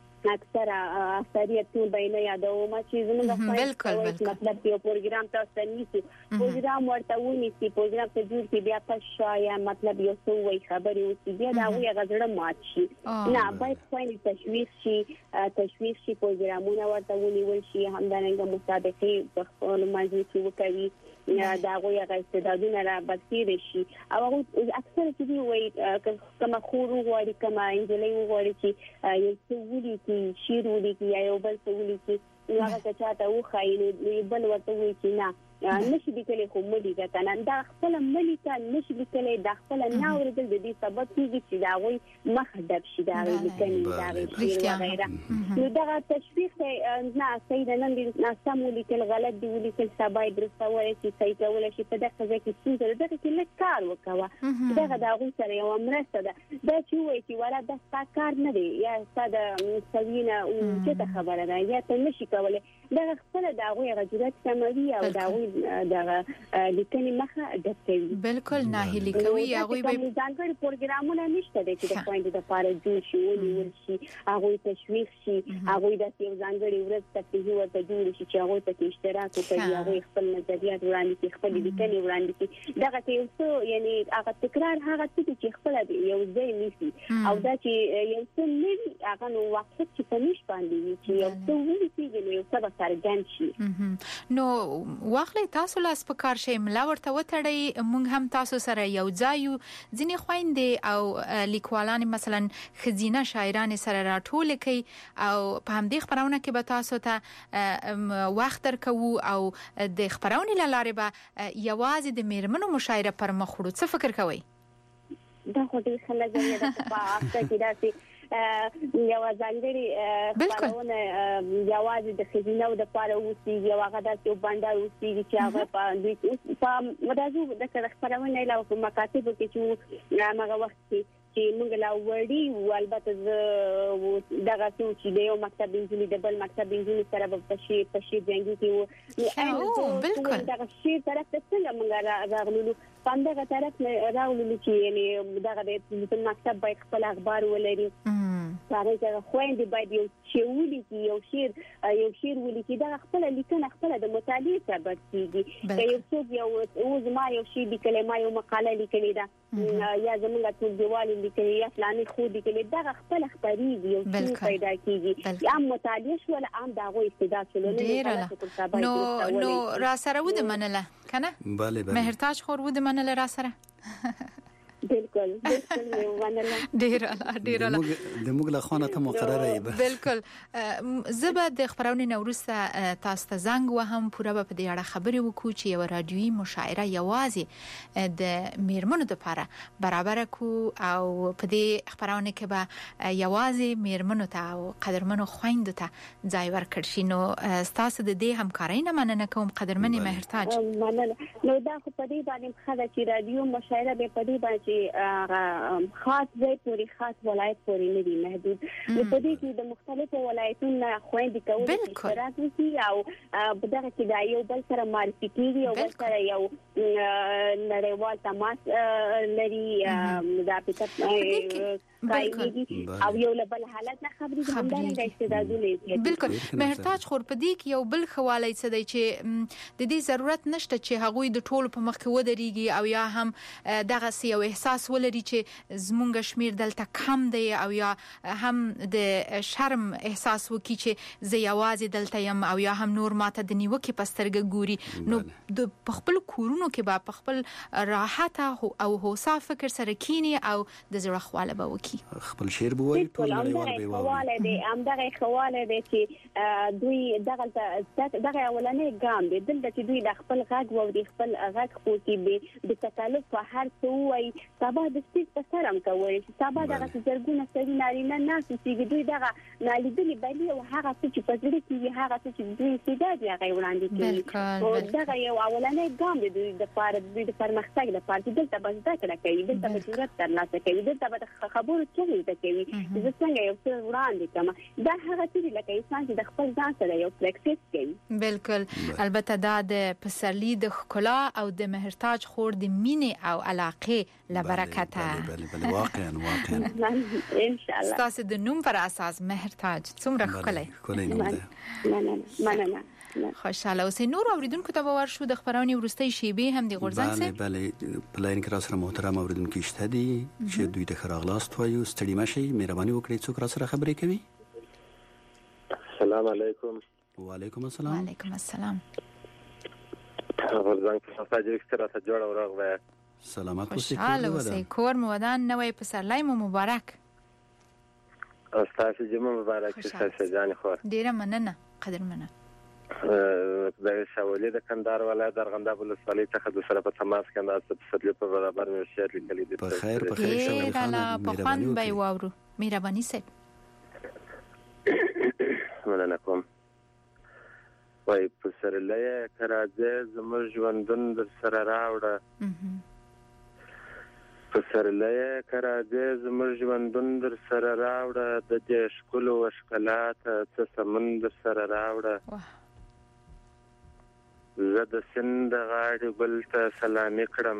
اکثر اکثریت ټول بینه یادوم چې زموږ بالکل مطلب یو پروګرام تاسو نیسي پروګرام ورته ونیسي پروګرام ته جوړ کی بیا تاسو شایا مطلب یو څه وایي خبرې وسی بیا دا وی غزړه مات شي. نه باید خپل تشویق شي تشویق شي پروګرامونه ورته ونیول شي همدارنګه مسابقې په خپل ماجي کې وکړي دا غوي هغه استعدادونه را بسیر شي. او اکثر چې دی وایي کما خور وغواړي کما انجلۍ وغواړي چې یو څه ولي کې شیر ولي کې یا یو بل څه ولي کې هغه چاته وخایي بل ورته وایي چې نه نشي لیکلي خو ملي ده کنه دا خپل ملي ته نشي لیکلي دا خپل نه اوریدل د دې سبب کیږي چې دا وایي مخدب شي دا لیکني دا وغیرہ. نو دا تشویق نه صحیح نه نه سم لیکل غلط دی لیکل سبای درسته وایي چې صحیح کول شي په دغه ځای کې څه ده دغه کې لږ کار وکړه دا دا غو سره یو مرسته ده دا چې وایي چې ولا د ستا کار نه دی یا ساده سوینه او چې خبره ده یا ته نشي کولای دا خپل دا غوي غجرات سموي او دا دا لیکنې مخه د کوي بالکل نه هلي کوي هغه به ځانګړي پروګرامونه نشته چې د پوینټ د پاره جوړ شي ونیول شي هغه تشویق شي هغه د یو ځانګړي ورځ تفصیلي ورته جوړ شي چې هغه ته اشتراک وکړي هغه خپل نظریات وړاندې کړي خپل لیکنې وړاندې کړي دا که یو څه یعنی هغه تکرار هغه څه چې خپل یو ځای نیسي او دا چې یو څه نه هغه نو وخت چې په نش باندې چې یو څه ونیسي یو څه سرګن شي. نو واخلې تاسو لاس په کار شي ملا ورته وتړي مونږ هم تاسو سره یو ځای ځینې خويندې او لیکوالان مثلا خزینه شاعران سره راټول کړي او په همدې خبرونه کې به تاسو ته وخت درکو او د خبرونه لاره به یوازې د میرمنو مشاعره پر مخ وړو. څه فکر کوئ؟ دا خو دې خلک یې د په اخته کې داسې یو ځانګړي خبرونه یوازې د خزینه او د پاره اوسي یو هغه داسې بندر اوسي چې هغه په دې په مدازو د خبرونه له مکاتب کې چې هغه وخت کې چې موږ لا وړي او البته دغه چې د یو مکتب انجلي د بل مکتب انجلي سره په شی په شی ځنګي کې او بالکل دغه شی طرف ته څنګه موږ راغلو پاندغه طرف راغلو چې یعنی دغه د مکتب باید خپل اخبار ولري هغه څنګه خويندې باید یو شیولي کې یو شیر یو شیر ولي کې دا خپل لیکنه خپل د مطالعه سبب کیږي یو څوک یو او زما یو شی د کلمه یو مقاله لیکلې ده یا زموږ ټول دیوال لیکلې یا فلاني خو لیکلې دا خپل خبري یو شی پیدا کیږي یا مطالعه شول عام دا غو استعداد شول نو نو را سره ود منله کنه بله بله مهرتاج خور ود منله را سره بالکل بالکل ونله ډیر ډیر د موږ له خانه ته مقرره ای بالکل زبه د خبرونه نوروز تاسو ته زنګ وهم پوره په دې اړه خبرې وکړو چې یو رادیوي مشاعره یوازې د میرمنو لپاره برابر کو او په دې خبرونه کې به یوازې میرمنو ته او قدرمنو خويندو ته ځای ورکړ شي. نو تاسو د دې همکارۍ نه مننه کوم قدرمنې مهرتاج. نو دا خو په دې باندې خاله چې رادیو مشاعره به په دې باندې خاص ځای پورې خاص ولایت پورې نه دی محدود په دې کې د مختلفو ولایتونو خويندې کولای شي اشتراک وکړي او په دغه کې د یو بل سره معرفي کیږي او بل سره یو نړیوال تماس لري دا په او یو بل حالت نه خبرې د همدارنګه استعدادونه بالکل مهرتاج خور په دې کې یو بل خواله څه دی چې د دې ضرورت نشته چې هغوی د ټولو په مخ کې ودرېږي او یا هم دغه یو احساس ولري چې زمونږ شمیر دلته کم دی او یا هم د شرم احساس وکړي چې زه یوازې دلته یم او یا هم نور ماته د نیوکې په سترګه ګوري. نو د خپل کورونو کې به په خپل راحت او هوسا فکر سره کینی او د زړه خواله به وکړي. کی خپل شعر بوي ټول نړیوال به خواله دي همدغه خواله دي چې دوی دغه دغه اولنې ګام دي دلته چې دوی د خپل غږ او د خپل غږ خو کې د تکالف په هر څه وای سبا د سپیس په سره هم کوي سبا دغه زرګونه سړي نارینه ناس چې دوی دغه نالیدلې بلی او هغه چې په ځړ کې هغه چې دوی سیده دی هغه وړاندې کوي او دغه یو اولنې ګام دي د پاره د پرمختګ لپاره دلته به ذکر کوي دلته به جرأت ترلاسه کوي دلته به خبرو چغې ته کوي چې څنګه یو څه وړاندې کوم دا هغه چې لکه انسان چې د خپل ځان سره یو پریکټیس کوي بالکل البته دا د پسرلی د ښکلا او د مهرتاج خور د مینې او علاقې لبرکته بله بله واقعا واقعا ان شاء الله تاسو د نوم پر اساس مهرتاج څومره ښکلی ښکلی نوم دی مننه مننه خوشاله اوسئ. نور اوریدونکو ته به ورشو د خبرونې وروستۍ شیبې هم د غورځنګ سره بله بله په لاین کې را سره محترم اوریدونکو شته دي چې دوی ته ښه راغلاست وایو ستړي مه شئ مهرباني وکړئ څوک را سره خبرې کوي السلام علیکم وعلیکم السلام وعلیکم السلام غورځنګ په تاجر کې راته جوړ او راغله سلامات اوسئ خوشاله اوسئ کور مو ودان نوې پسرلی مو مبارک استاد جمعه مبارک شه ځان خو ډیره مننه قدرمنه د شاولې د کندهار ولایت درغنداب ولسوالۍ څخه د سره په تماس کې انداز په ستلې په برابر مې شعر لیکلي دي په خیر په خیر شاولې خانم په خوان به واورو مهرباني سي مننه کوم وای په سره لې کراځه زموږ ژوندون در سره راوړه په سره لې کراځه زموږ ژوندون در سره راوړه د دې ښکلو وشکلات څه سمندر سره راوړه زه د سند غاړې ګل ته سلامي کړم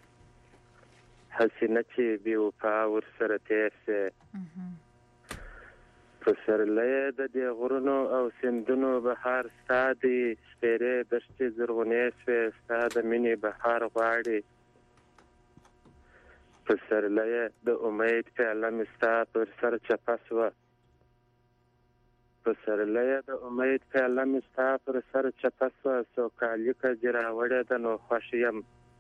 حسینه چې بې وفا ورسره تېر سې په سرلۍ د دې غرونو او سیندونو بهار ستا دی سپېرې دښتې زرغونې سوې ستا د مینې بهار غواړي په سرلۍ د امید پیاله مې ستا پر سر چپه سوه په سرلۍ د امید پیاله مې ستا پر سر چپه سوه سوکالي که دې راوړې ده نو خوښ یم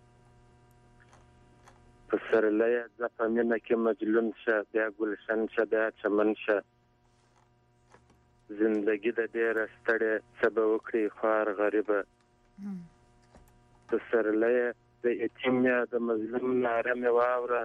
په سرلۍ زه په مینه کې مجنون شه بیا ګلشن شه بیا چمن شه زندګي د ډېره ستړې څه به وکړي خوار غریبه په سرلۍ د یتیم یا د مظلوم ناره مې واوره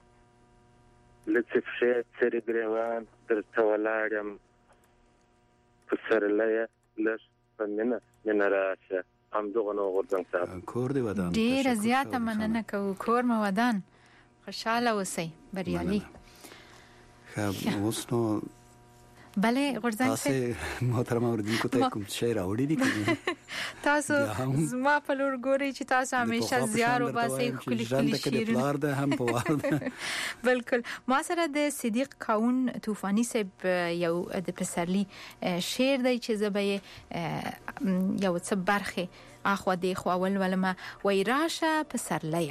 لڅې پښې څرې ګریوان درته ولاړ یم په سرلۍ لږ په مینه مینه راشه همدغه نو غورځنګ صاحب کور دی ودان ډېره زیاته مننه کوو کور مو ودان خوشاله اوسئ بریالي ښه اوس نو بله غورځنګ تاسو محترم اوریدونکو ته کوم شی راوړی دي تاسو زما په لور ګوري چې تاسو همیشه زیار وباسئ خولي خولي شیرین ده هم په واره بالکل ما سره د صدیق کاون طوفانی صاحب یو د پسرلی شعر دی چې زبې یو څه برخه اخو دی خو اول ولما وای راشه پسرلی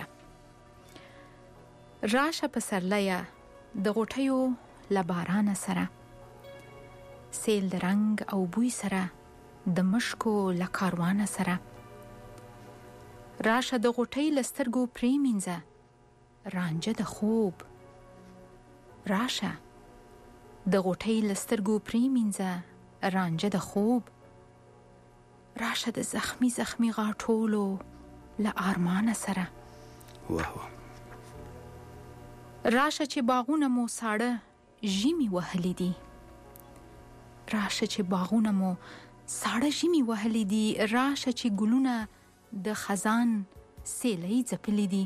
راشه پسرلی د غټیو لباران سره سیل د رنگ او بوی سره د مشکو لکاروان سره راشه د غټۍ لسترګو پریمینځه رانجه د خوب راشه د غټۍ لسترګو پریمینځه رانجه د خوب راشه د زخمی زخمی غاټولو ل ارمان سره واه واه راشه چې باغونه مو ساړه ژمي وهلي دي راشه چې باغونه مو ساړه ژمي وهلي دي راشه چې ګلونه د خزان سیلۍ ځپلي دي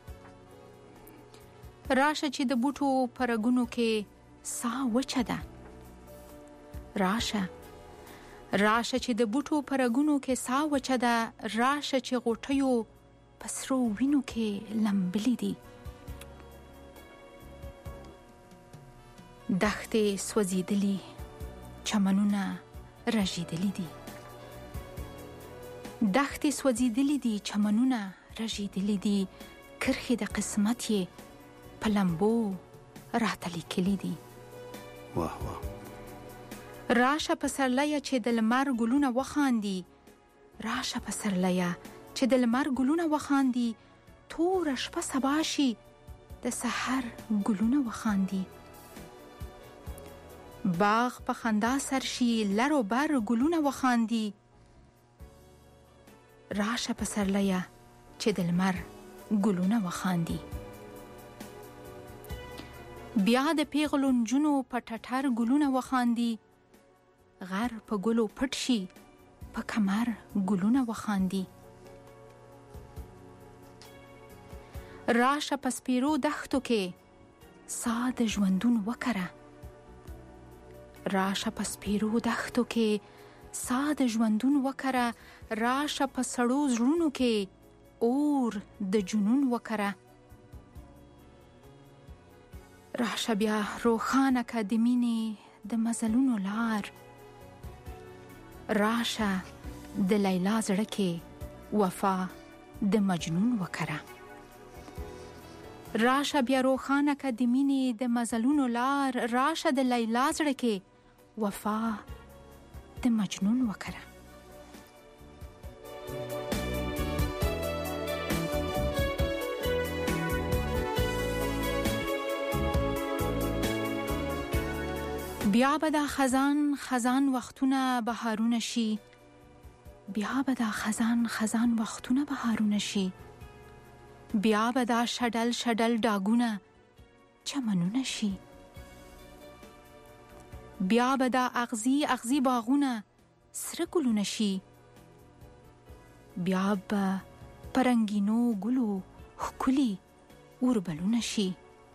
راشه چې د بوټو پرګونو کې سا وچه ده راشه راشه چې د بوټو پرګونو کې سا وچه ده راشه چې غوټیو پسرو وینو کې لمبلي دي دښتې سوځېدلي چمنونه رژیدلی دي دښتې سوځېدلي دي چمنونه رژیدلی دي کرښې د قسمت یې په لمبو راته لیکلي دي واه واه راشه پسرلیه چې د لمر ګلونه وخاندي راشه پسرلیه چې د لمر ګلونه وخاندي توره شپه سبا شي د سحر ګلونه وخاندي باغ په خندا سر شي لر و بر ګلونه وخاندي راشه پسرلیه چې د لمر ګلونه وخاندي بیا د پیغلو نجونو په ټټر ګلونه وخاندي غر په ګلو پټ شي په کمر ګلونه وخاندي راشه په سپیرو دښتو کې ساده ژوندون وکره راشه په سپیرو دښتو کې ساده ژوندون وکره راشه په سړو زړونو کې اور د جنون وکره راشه بیا روخانه که د مینې د مزلونو لار راشه د لیلا زړه کې وفا د مجنون وکره راشه بیا روخانه که د مینې د مزلونو لار راشه د لیلا زړه کې وفا د مجنون وکره بیا به دا خزان خزان وختونه بهارونه شي بیا به دا خزان خزان وختونه بهارونه شي بیا به دا شډل شډل ډاګونه چمنونه شي بیا به دا اغزي اغزي باغونه سره ګلونه شي بیا به پرنګینو ګلو ښکلي اوربلونه شي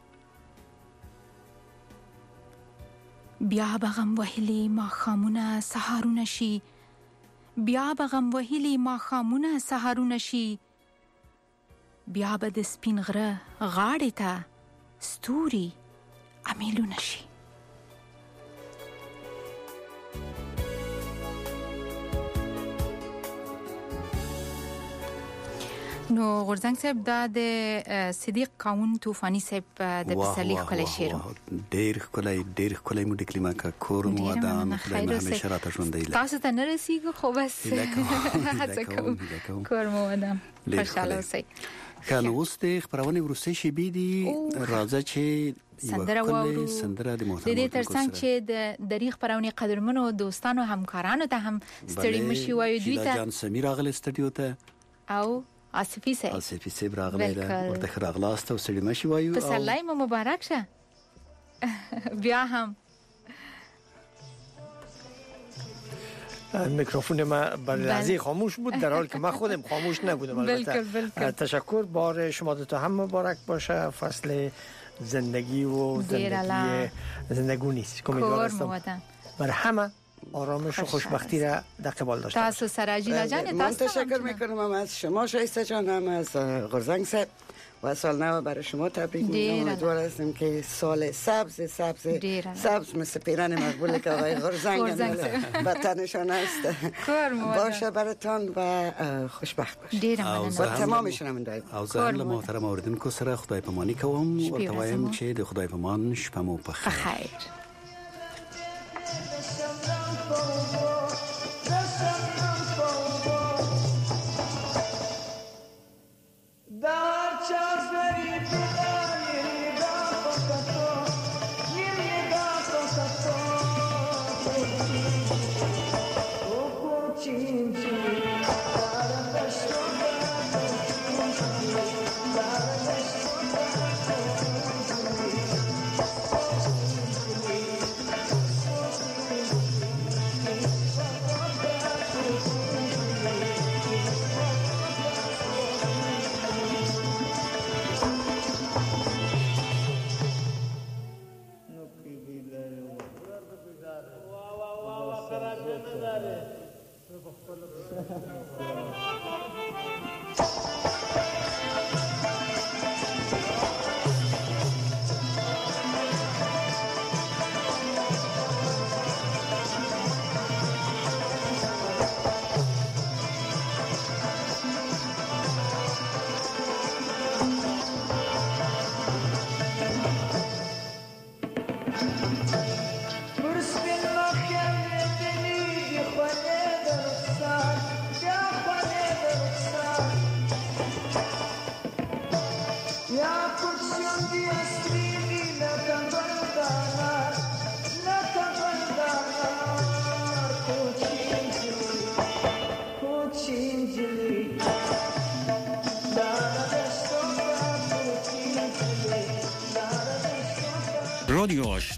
بیا به غم وهلي ماښامونه سهارونه شي بیا به غم وهلي ماښامونه سهارونه شي بیا به د سپین غره غاړې ته ستوري امیلونه شي نو غورځنګ صاحب دا د صدیق قاون طوفانی صاحب د پسرلی ښکلی شعر ډېر ښکلی ډېر ښکلی مو د کلمه کا کور مو ودان خدای مو همیشه راته ژوندی لري تاسو ته نه رسیږو خو بس هڅه کوم کور مو ودان خوشاله اوسئ ښه نو اوس د خپرونې وروستۍ شېبې دي راځه چې سندره واورو سندره د محترم د دې ترڅنګ چې د دریغ خپرونې قدرمنو دوستانو همکارانو ته هم ستړي مشي وایو دوی ته جان سمیر راغلی سټډیو ته او آصفی صاحب آصفی صاحب راغلی ده ورته راغلاست او سړي مشي وایو پسرلی مو مبارک شه بیا هم میکروفون ما بر لحظه خاموش بود در حالی که من خودم خاموش نبودم البته تشکر بار شما دو تا هم مبارک باشه فصل زندگی و زندگی زندگی نیست امیدوارم بر همه آرامش و خوشبختی را در قبال داشته تاسو سراجیلا جان من تشکر میکنم از شما شایسته جان هم از غورځنګ صاحب و سال نو برای شما تبریک میگم امیدوار هستم که سال سبز سبز سبز مثل پیران مقبول که آقای غورځنگ وطنشان است باشه براتان و خوشبخت باشید و تمام شنوندگان او زه له محترم اوریدونکو سره خدای پامانی کوم ورته وایم چې د خدای پامان شپه مو په خیر